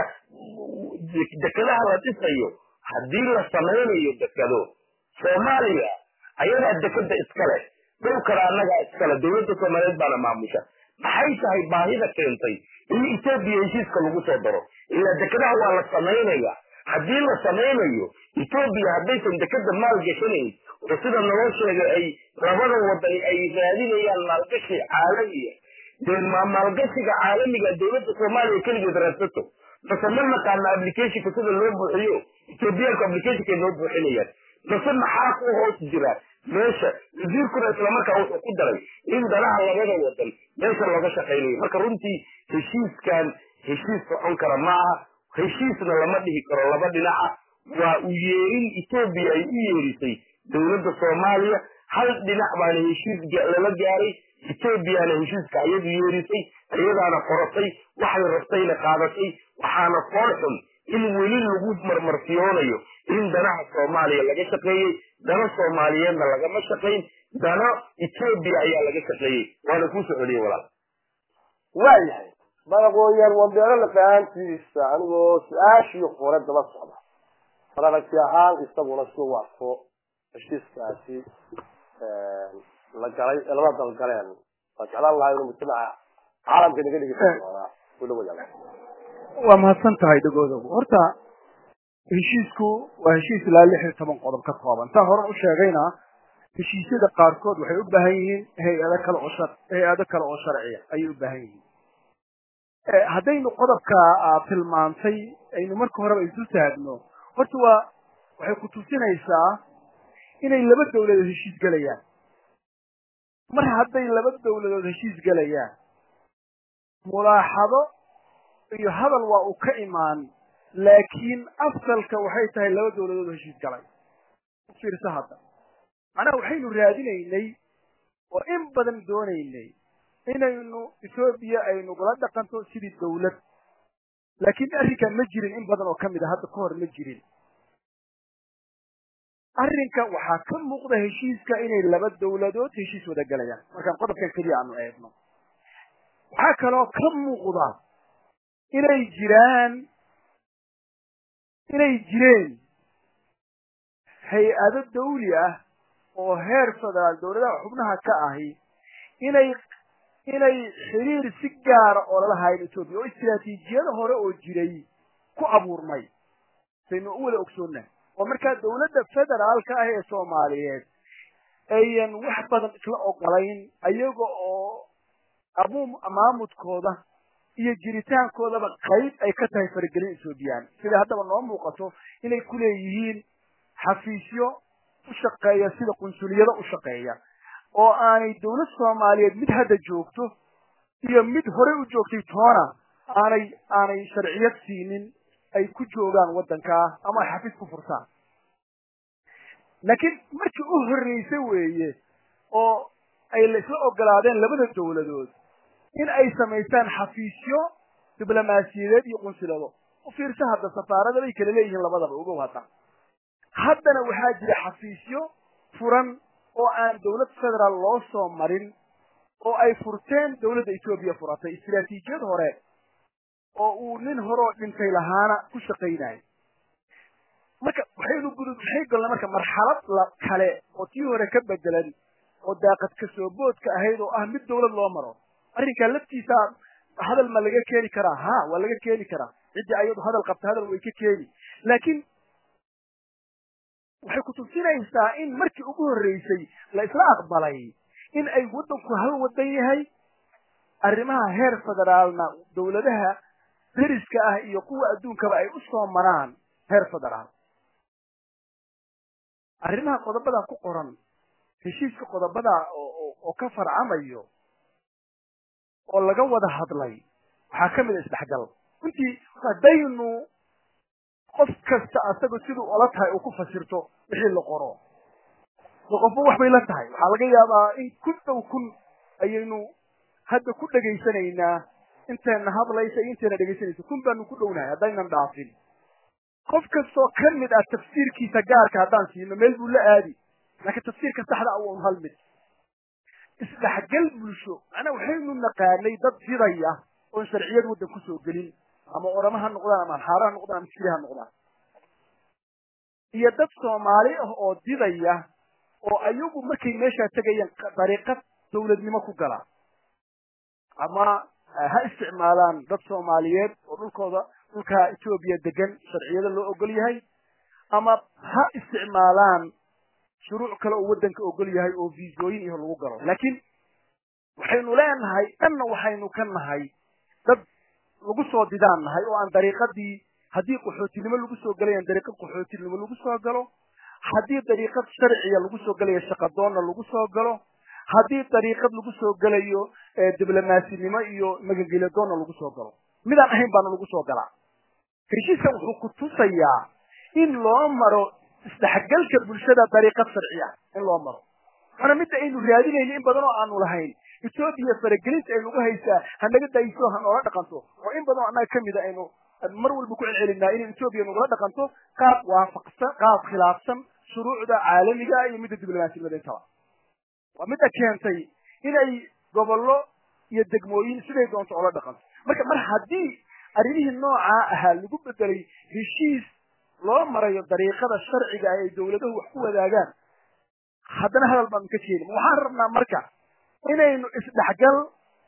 dekadaha la dhisayo haddii la samaynayo dekado Soomaaliya ayadaa dekada iskale dhulkana annaga iskale dawladda Soomaaliyeed baana maamusha maxay tahay baahida keentay in Ethiopia heshiiska lagu soo daro ilaa dekadaha waa la samaynayaa haddii la samaynayo Ethiopia haddaysan dekada maal gashanayn oo sida naloo sheegay ay labada wadan ay raadinayaan maalgashi caalamiya dee maalgashiga caalamiga dawladda Soomaaliya keligeed raadsato base ma naqaana applicationka sida loo buuxiyo Ethiopianka applicationka loo buuxinayaan base maxaa ku hoos jira meesha wasiirkuna isla markaa wuxuu ku daray in danaha labada wadan meesha looga shaqaynayo marka runtii heshiiskan heshiis socon kara maaha heshiisna lama dhihi karo laba dhinaca waa u yeerin Ethiopia ay u yeerisay dawladda Soomaaliya hal dhinac baana heshiis lala gaaray Ethiopia heshiiska ayadu yeerisay ayadaana qoratay waxay rabtayna qaadatay waxaana qoorxun in weli lagu marmarsiyoonayo in danaha Soomaaliya laga shaqeeyay dana Soomaaliyeedna lagama shaqeyn dana Ethiopia ayaa laga shaqeeyay waana ku socodiyay walaal waayahay badaqooyar wadeero la fahantiisa anigoo su-aashii hore daba socda faragti ahaan isaguna soo waafo heshiiskaasi la galay laba dal galeen waa jeclaan lahaa inuu mujtamaca caalamka naga dhigay doona wada wada waa mahadsan tahay dhagooda horta heshiisku waa heshiis ilaa lix iyo toban qodob ka kooban taa hore u sheegayna heshiisyada qaarkood waxay u baahan yihiin hay'ado kale oo shar hay'ado kale oo sharci ay u baahan yihiin ee hadaynu qodobka tilmaantay aynu marka hore isu taagno horta waa waxay ku tusinaysaa inay laba dawladood heshiis galayaan mar hadday laba dawladood heshiis galayaan mulaaxado iyo hadal waa uu ka imaan laakiin asalka waxay tahay laba dawladood heshiis galay fiirsa hadda macnaha waxaynu raadinaynay oo in badan doonaynay inaynu Ethiopia aynu kula dhaqanto sidii dawlad laakiin arrinka ma jirin in badan oo kamid ah hadda ka hor ma jirin arrinka waxa ka muuqda heshiiska inay laba dawladood heshiis wada galayaan marka qodobkan kaliya aanu eegno waxa kaloo ka muuqda inay jiraan inay jireen hay'ado dawli ah oo heer federaal dawladaha xubnaha ka ahi inay inay xiriir si gaar ah oo la lahayn Ethiopia oo istiraatiijiyada hore oo jiray ku abuurmay saynu u wada ogsoonaa oo marka dawladda federaalka ah ee Soomaaliyeed ayaan wax badan isla ogolayn ayaga oo abuum maamudkooda iyo jiritaankoodaba qayb ay ka tahay faragelin Ethiopian sida haddaba noo muuqato inay ku leeyihiin xafiisyo u shaqeeya sida qunsuliyada u shaqeeya oo aanay dawlad Soomaaliyeed mid hadda joogto iyo mid hore u joogtay toona aanay aanay sharciyad siinin ay ku joogaan wadanka ama xafiis ku furtaan laakiin markii u horeysay weeye oo ay la isla ogolaadeen labada dawladood in ay sameeyaan xafiisyo diblomaasiyadeed iyo qunsulado u fiirsa hadda safaarada ay kala leeyihiin labadaba ugu wada haddana waxaa jira xafiisyo furan oo aan dawlad federaal loo soo marin oo ay furteen dawladda Ethiopia furatay istiraatiijiyad hore oo uu nin hore dhintay lahaana ku shaqeynay marka waxaynu gudub waxay galnaa marka marxalad la kale oo tii hore ka bedelan oo daaqad ka soo boodka ahayd oo ah mid dawlad loo maro arrinka laftiisa hadal ma laga keeni karaa ha waa laga keeni karaa cidii ayadu hadal qabta hadal way ka keeni laakiin waxay ku tusinaysaa in markii ugu horeysay la isla aqbalay in ay wadanku hal wadan yahay arrimaha heer federaalna dawladaha dariska ah iyo kuwa adduunkaba ay u soo maraan heer federaal arrimaha qodobada ku qoran heshiiska qodobada oo ka farcamayo oo laga wada hadlay waxa kamid ah isdhaxgal intii hadaynu qof kasta asaga sidoo ula tahay oo ku fasirto wixii la qoro qof wax bay la tahay waxa laga yaabaa in kun dhow kun ayaynu hadda ku dhageysanaynaa intaan hadlaysa intaan dhageysanayso kun baan ku dhownahay hadaynan dhaafin qof kastoo kamid ah tafsiirkiisa gaarka hadaan siino meel buu la aadi laakiin tafsiirka saxda ah uu hal mid isdhaxgal bulsho ana waxaynu naqaanay dad jidaya oo sharciyad wadan ku soo galin ama oramaha noqdaan ama xaaraha noqdaan ama shiraha noqdaan iyo dad Soomaali ah oo didaya oo ayagu markay meesha tagayeen dariiqad dawladnimo ku gala ama ha isticmaalaan dad Soomaaliyeed oo dhulkooda dhulka Ethiopia degan sharciyada loo ogol yahay ama ha isticmaalaan shuruuc kale oo wadanka ogol yahay oo viisooyin iyo lagu galo laakiin waxaynu leenahay anna waxaynu ka nahay dad lagu soo didaanahay oo aan dariiqadii hadii qaxootinimo lagu soo galayaan dariiqad qaxootinimo lagu soo galo hadii dariiqad sharciya lagu soo galayo shaqadoonna lagu soo galo hadii dariiqad lagu soo galayo diblomaasiyadnimo iyo magangeliyadoonna lagu soo galo midaan ahayn baan lagu soo galaa heshiiska wuxuu ku tusayaa in loo maro isdhaxgalka bulshada dariiqad sharciya in loo maro ana mid aynu raadinayno in badan oo aanu lahayn Ethiopia faragelinta ay lagu haysaa hanaga dayso han oo dhaqanto oo in badan anaga kamid ah aynu mar walba ku celinaa in Ethiopia lagu dhaqanto qaab waafaqsan qaab khilaafsan shuruucda caalamiga iyo mid diblomaasiyada inta waa mid keentay inay gobollo iyo degmooyin siday doonto oo la dhaqanto marka mar hadii arrimihii nooca ah lagu bedelay heshiis loo marayo dariiqada sharciga ay dawladuhu wax ku wadaagaan haddana hadal baan ka jeedin waxaan rabnaa marka inaynu isdhaxgal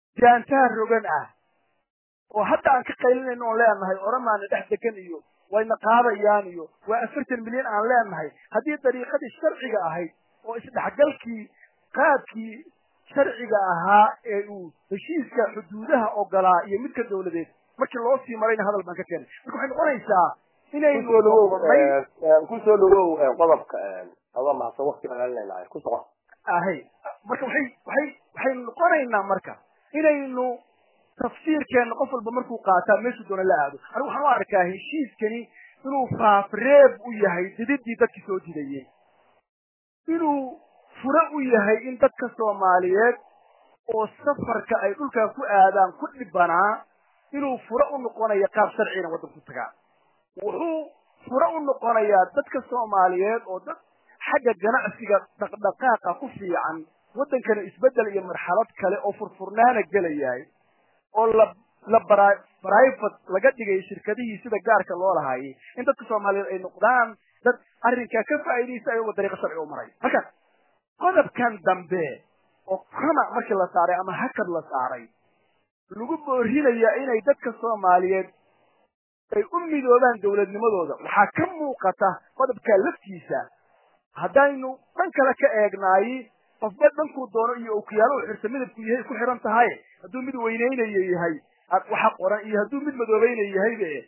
jaantaar rogan ah oo hadda aan ka qaylinayno oo leenahay oramaana dhex degan iyo wayna qaadayaan iyo waa afartan milyan aan leenahay haddii dariiqadii sharciga ahayd oo isdhexgalkii qaadkii sharciga ahaa ee uu heshiiska xuduudaha ogolaa iyo midka dawladeed markii loo sii marayna hadal baan ka keenay marka waxay noqonaysaa inaynu kusoo dhawow qodobka aba mahadsan waqti baan leeyahay ku soco ahay marka waxay waxay waxay noqonaynaa marka inaynu tafsiirkeena qof walba markuu qaataa meeshu doona la aado anigu waxaan u arkaa heshiiskani inuu faafreeb u yahay dididii dadkii soo didayay inuu fure u yahay in dadka Soomaaliyeed oo safarka ay dhulka ku aadaan ku dhibanaa inuu fure u noqonayo qaab sharciina wadanka ku tagaa wuxuu fure u noqonayaa dadka Soomaaliyeed oo dad xagga ganacsiga dhaqdhaqaaqa ku fiican wadankana isbedel iyo marxalad kale oo furfurnaana galayay oo la la private laga dhigay shirkadihii sida gaarka loo lahaayay in dadka Soomaaliyeed ay noqdaan dad arrinka ka faa'iideysta ay wadariiqa sharci u maray marka qodobkan dambe oo kama markii la saaray ama hakad la saaray lagu boorinayaa inay dadka Soomaaliyeed ay u midoobaan dawladnimadooda waxaa ka muuqata qodobka laftiisa haddaynu dhan kale ka eegnaay qofba dhankuu doono iyo okiyaalo xirta midabku yahay ku xiran tahay hadduu mid weyneynayo yahay waxa qoran iyo hadduu mid madoobaynayo yahay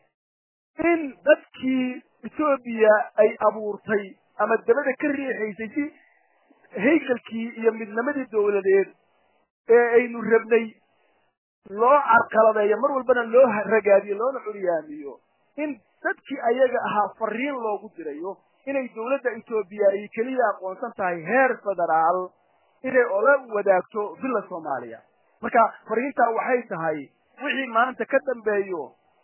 in dadkii Ethiopia ay abuurtay ama dabada ka riixaysay si haykalkii iyo midnimadii dawladeed ee aynu rabnay loo carqaladeeyo mar walbana loo ragaadiyo loona xuriyaamiyo in dadkii ayaga ahaa fariin loogu dirayo inay dawladda Ethiopia ay kaliya aqoonsan tahay heer federaal inay ola wadaagto bila Soomaaliya marka fariinta waxay tahay wixii maanta ka dambeeyo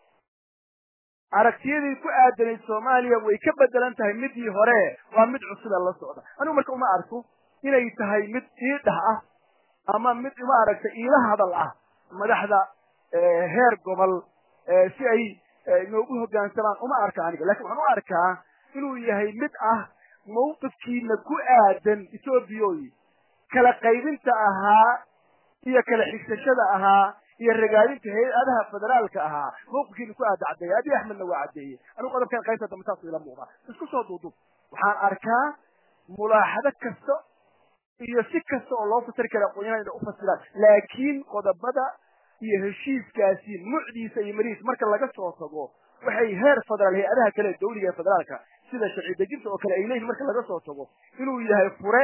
aragtiyadii ku aadanay Soomaaliya way ka bedelan tahay midii hore waa mid cusub la socda anigu marka uma arko inay tahay mid tiidah ah ama mid uma aragta ila hadal ah madaxda heer gobol si ay noogu hoggaansamaan uma arka aniga laakiin waxaan u arkaa inuu yahay mid ah mowqifkiina ku aadan Ethiopia kala qaybinta ahaa iyo kala xigsashada ahaa iyo ragaadinta hay'adaha federaalka ahaa mowqifkiina ku aadan cadeeyay Abiy Ahmedna waa cadeeyay anigu qodobkan qaybta dambe taas ila muuqda isku soo duudub waxaan arkaa mulaaxado kasta iyo si kasta oo loo fasir karo qoyaan u fasiraan laakiin qodobada iyo heshiiskaasi mucdiisa iyo mariis marka laga soo tago waxay heer federaal hay'adaha kale dawliga federaalka sida sharci dejinta oo kale ay leeyihiin marka laga soo tago inuu yahay fure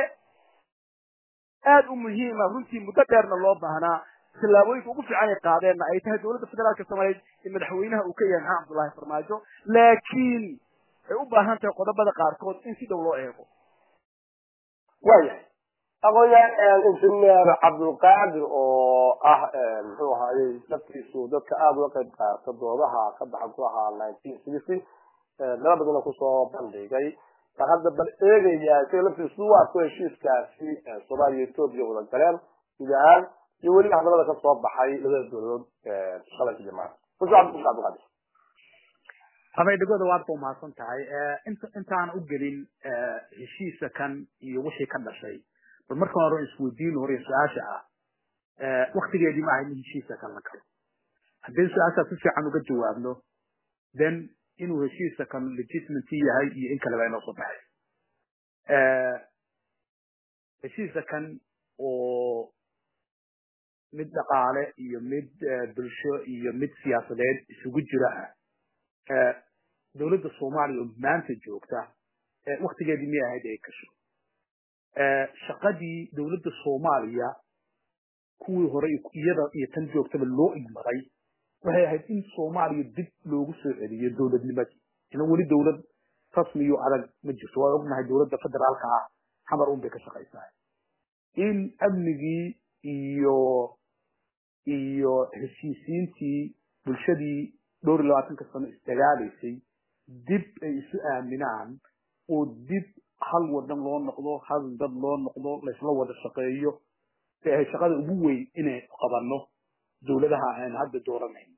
aad u muhiim ah runtii muddo dheerna loo baahnaa tilaabooyinka ugu fiican ay qaadeenna ay tahay dawladda federaalka Soomaaliyeed in madaxweynaha uu ka yahay Maxamed Abdullaahi Farmaajo laakiin ay u baahan tahay qodobada qaarkood in si dhow loo eego waayahay aqoonyahan injineer Cabdulqaadir oo ah muxuu ahaayay naftiisu dadka aad uga qayb qaata doodaha ka baxan ku ahaa nineteen sixty meel badan ku soo bandhigay hadda bal eegaya si laftiisu waa ku heshiiskaasi Soomaaliya Ethiopia wada galeen sidaan iyo weli hadalada ka soo baxay labada dawladood shalayga jamaacad ku soo Cabdulqaadir habay dhigooda waad ku maasan tahay inta intaan u gelin heshiiska kan iyo wixii ka dhashay marka hore isweydiin hore su'aasha ah ee waqtigeedii ma ahayn heshiiska kan la galo haddii su'aasha si fiican uga jawaabno then inuu heshiiska kan legitimate yahay iyo in kale ay noo soo baxay ee heshiiska kan oo mid dhaqaale iyo mid bulsho iyo mid siyaasadeed isugu jira ee dawladda Soomaaliya maanta joogta ee waqtigeedii ma ahayd ay kasho shaqadii dawladda Soomaaliya kuwii hore iyada iyo tan joogtaba loo igmaray waxay ahayd in Soomaaliya dib loogu soo celiyo dawladnimadii in wali dawlad rasmi iyo adag ma jirto waa ognahay dawladda federaalka ah xamar uun bay ka shaqaysaa in amnigii iyo iyo heshiisiintii bulshadii dhowr iyo labaatanka sano istagaalaysay dib ay isu aaminaan oo dib hal wadan loo noqdo hal dad loo noqdo la isla wada shaqeeyo ee shaqada ugu weyn inay qabanno dawladaha aan hadda dooranayn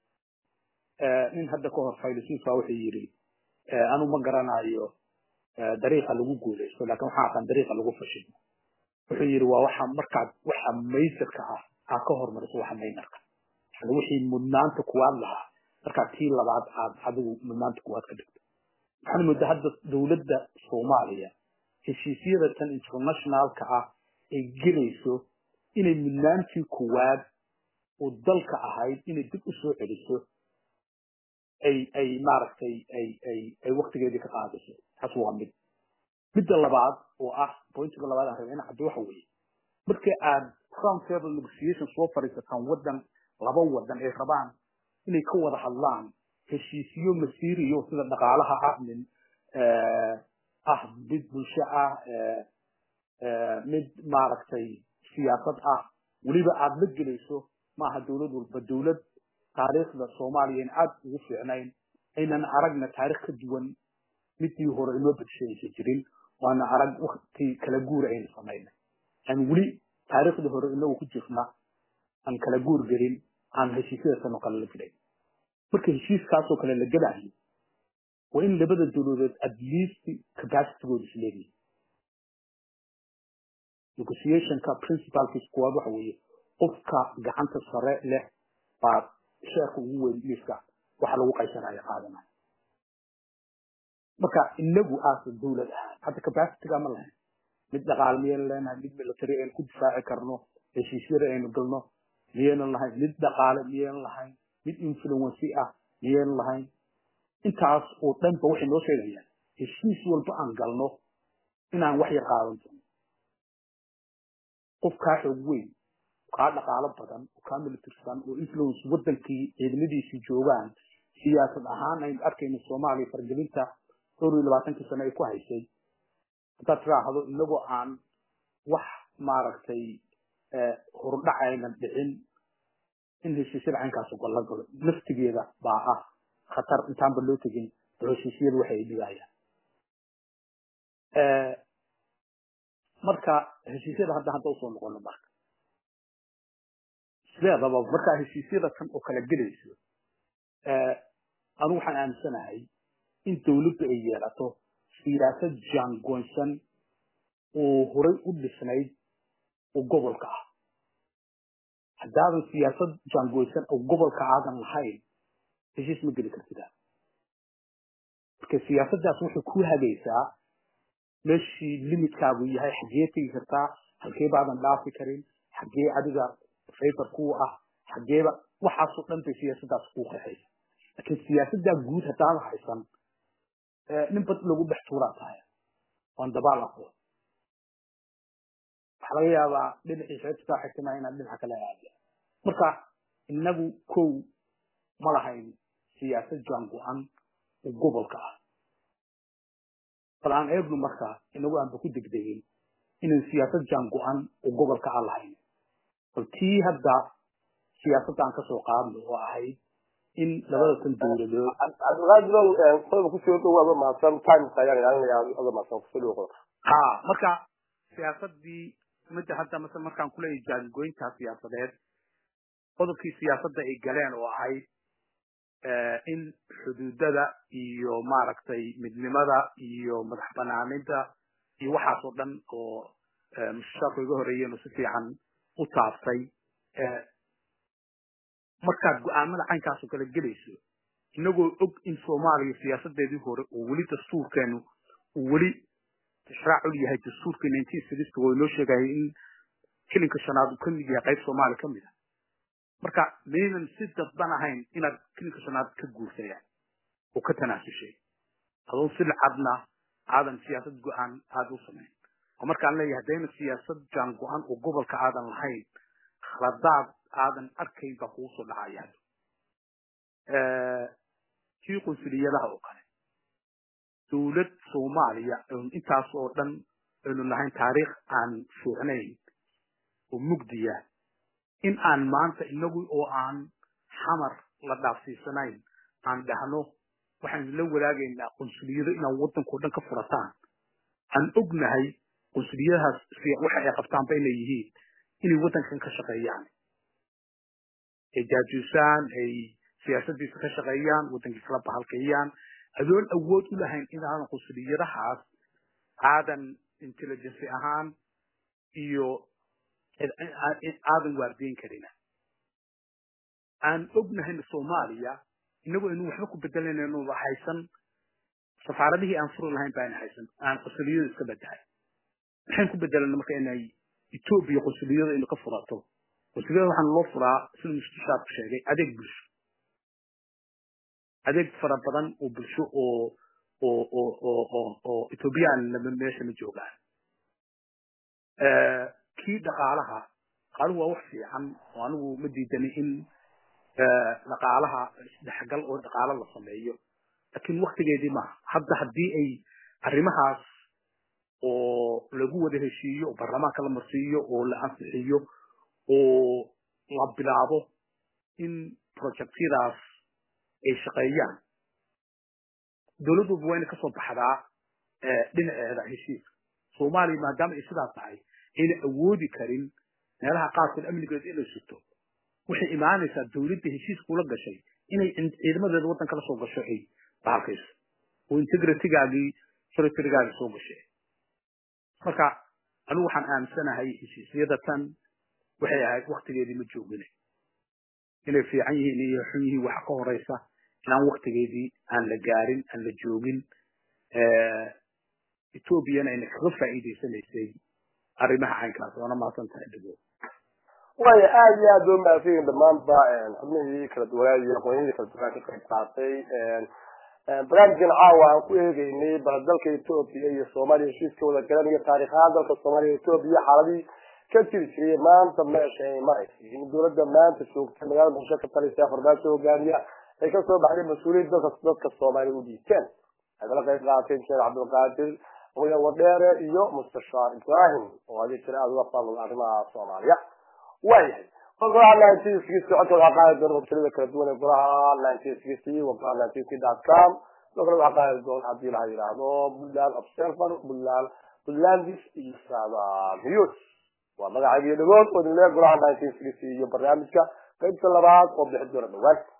ee in hadda ka hor faylisuusa wuxuu yiri anu ma garanayo dariiqa lagu guuleysto laakiin waxa aqaan dariiqa lagu fashilo wuxuu yiri waa waxa marka waxa meysirka ah aad ka hormariso waxa maynarka hada wixii mudnaanta kuwaad lahaa marka tii labaad aad adigu mudnaanta kuwaad ka dhigto waxaan moodaa hadda dawladda Soomaaliya heshiisyada tan internationalka ah ay gelayso inay mudnaantii kuwaad oo dalka ahayd inay dib u soo celiso ay ay maaragtay ay ay ay waqtigeedii ka qaadayso taas waa mid midda labaad oo ah pointiga labaad aan rabay in caddo waxa weeye markii aad round table negotiation soo fariisataan wadan laba wadan ay rabaan inay ka wada hadlaan heshiisiyo masiiriyo sida dhaqaalaha ah min ah mid bulsho ah mid maaragtay siyaasad ah weliba aad la gelayso maaha dawlad walba dawlad taariikhda Soomaaliya in aad ugu fiicnayn aynan aragna taariikh ka duwan midii hore inoo badshayay jirin waana arag waqti kala guur ay sameeyeen aan wali taariikhda hore inoo ku jirna aan kala guur garin aan heshiisyada sano kala la jiray marka heshiiskaas oo kale la galayo waa in labada dawladood at least capacity-gooda isleeyihiin negotiation ka principal ki squad waxa weeye qofka gacanta sare leh baa sheekhu ugu weyn miiska waxa lagu qaysanayo qaadanayo marka inagu aas dawlad hadda capacity-ga ma lahayn mid dhaqaalmiyeen leenahay mid military aan ku difaaci karno heshiisyada aynu galno miyaynan lahayn mid dhaqaale miyaynan lahayn mid influence ah miyaynan lahayn intaas oo dhan ba waxay noo sheegayaan heshiis walba aan galno inaan wax yar qaadan doono qofka xoog weyn ka dhaqaale badan oo ka militarisan oo influence wadankii ciidamadiisa joogaan siyaasad ahaan ay arkayno Soomaaliya fargelinta dhowr iyo labaatan sano ay ku haysay dad raahdo inagoo aan wax maaragtay ee hordhacayna dhicin in heshiisyada caynkaas oo la galo naftigeeda baa ah khatar intaan ba loo tagin heshiisyada waxay dhigayaan ee marka heshiisyada hadda hadda soo noqono marka sideedaba marka heshiisyada tan oo kala gelayso ee anu waxaan aaminsanahay in dawladdu ay yeelato siyaasad jaangoonsan oo horay u dhisnayd oo gobolka ah haddaadan siyaasad jaangoonsan oo gobolka aadan lahayn heshiis ma geli kartid marka siyaasaddaas waxay ku hagaysaa meeshii limitkaagu yahay xagee tegi kartaa halkee baadan dhaafi karin xagee adiga favor ku ah xageeba waxaas oo dhan bay siyaasaddaas ku qeexaysaa laakiin siyaasadda guud haddaan haysan nin bad lagu dhex tuuraa tahay waan dabaal aqoon waxaa laga yaabaa dhinacii xeebta xigtana inaad dhinaca kale aado marka inagu kow ma lahayn siyaasad jaango-an oo gobolka ah bal aan eegno marka inagu aanba ku degdegin inaan siyaasad jaango-an oo gobolka ah lahayn bal tii hadda siyaasadda aan kasoo qaadno oo ahayd in labada tan dawladood abdulqaadir qodobka ku soo dhawaado maasan time ayaan ilaalinayaa ada maasan ku soo dhawaado ha marka siyaasadii mid hadda mesela markaan kula jaangoynta siyaasadeed qodobkii siyaasadda ay galeen oo ahayd in xuduudada iyo maaragtay midnimada iyo madax banaaninta iyo waxaas oo dhan oo mushaqo iga horeeyeen oo si fiican u taaftay markaad go'aamada caynkaas oo kala gelayso inagoo og in Soomaaliya siyaasadeedii hore oo weli dastuurkeenu uu weli tixraac u yahay dastuurka nineteen sixty oo loo sheegay in kilinka shanaad uu ka mid yahay qayb Soomaali ka mid ah marka meelan si dadban ahayn inaad kilinka shanaad ka guursayaan oo ka tanaasushay adoo si cadna aadan siyaasad go'aan aad u sameyn oo marka aan leeyahay deena siyaasad jaan go'aan oo gobolka aadan lahayn khaladaad aadan arkayn ba ku soo dhacaya ee tii qunsuliyadaha oo kale dawlad Soomaaliya intaas oo dhan aynu lahayn taariikh aan fiicnayn oo mugdiya in aan maanta inagu oo aan xamar la dhaafsiisanayn aan dhahno waxaan la wadaagaynaa qunsuliyada inaan wadanka dhan ka furataan aan ognahay qunsuliyadahaas waxa ay qabtaan bay leeyihiin inay wadankan ka shaqeeyaan ay jaajusaan ay siyaasaddiisa ka shaqeeyaan wadanka kala bahalkeeyaan adoon awood u lahayn in aan qunsuliyadahaas aadan intelligence ahaan iyo aadan waardiin karina aan ognahay Soomaaliya inagu inuu waxba ku bedelanayno waxaysan safaaradihii aan furo lahayn baan haysan aan qosoliyada iska badahay waxaan ku bedelanay marka inay Ethiopia qosoliyada inuu ka furato qosoliyada waxaan loo furaa sida mustashaar sheegay adeeg bulsho adeeg fara badan oo bulsho oo oo oo oo oo Ethiopian lama meesha ma joogaan ee kii dhaqaalaha qaal waa wax fiican oo anigu ma diidan in ee dhaqaalaha isdhexgal oo dhaqaala la sameeyo laakiin waqtigeedii ma hadda hadii ay arrimahaas oo lagu wada heshiiyo barlamaanka la marsiiyo oo la ansixiyo oo la bilaabo in projectadaas ay shaqeeyaan dawladdu waa inay ka soo baxdaa ee dhinaceeda heshiis Soomaaliya maadaama ay sidaas tahay in awoodi karin meelaha qaarkood amnigeeda inay sugto waxay imaanaysaa dawladda heshiis kula gashay inay ciidamadeeda wadanka la soo gasho ay baalkays oo integritygaagii territorygaagii soo gashay marka anigu waxaan aaminsanahay heshiisyada tan waxay ahayd waqtigeedii ma joogin inay fiican yihiin iyo xun yihiin waxa ka horeysa inaan waqtigeedii aan la gaarin aan la joogin ee Ethiopia inay kaga faa'iideysanaysay arrimaha caynkaas oo ma santahay dhigo way aad iyo aad u maafiin dhamaan ba xubnihii kala duwanaa iyo aqoonihii kala duwanaa ka qayb qaatay barnaamijkan caawa aan ku eegaynay dalka Ethiopia iyo Soomaaliya heshiiska wada galan iyo taariikhda dalka Soomaaliya iyo Ethiopia xaaladii ka jiray maanta meesha ay maraysay in dawladda maanta joogta magaalada Muqdisho ka talisay farmaajo hogaamiya ay ka soo baxday mas'uuliyadda dadka dadka Soomaaliya u dhiibteen hadal qayb qaatay Sheekh Cabdul Qaadir oo wadheere iyo Mustashaar Ibrahim oo ay tirada uga fadlan arrimaha Soomaaliya way qolka nineteen sixty codka qaad doon waqtiga kala duwan ee golaha nineteen sixty waqtiga nineteen sixty dot com loo qaad doon hadii la yiraahdo Buntland Observer Buntland Buntlandis iyo Saada News waa magacaygii dhagood oo leeyahay golaha nineteen sixty iyo barnaamijka qaybta labaad oo bixi doona dhawaan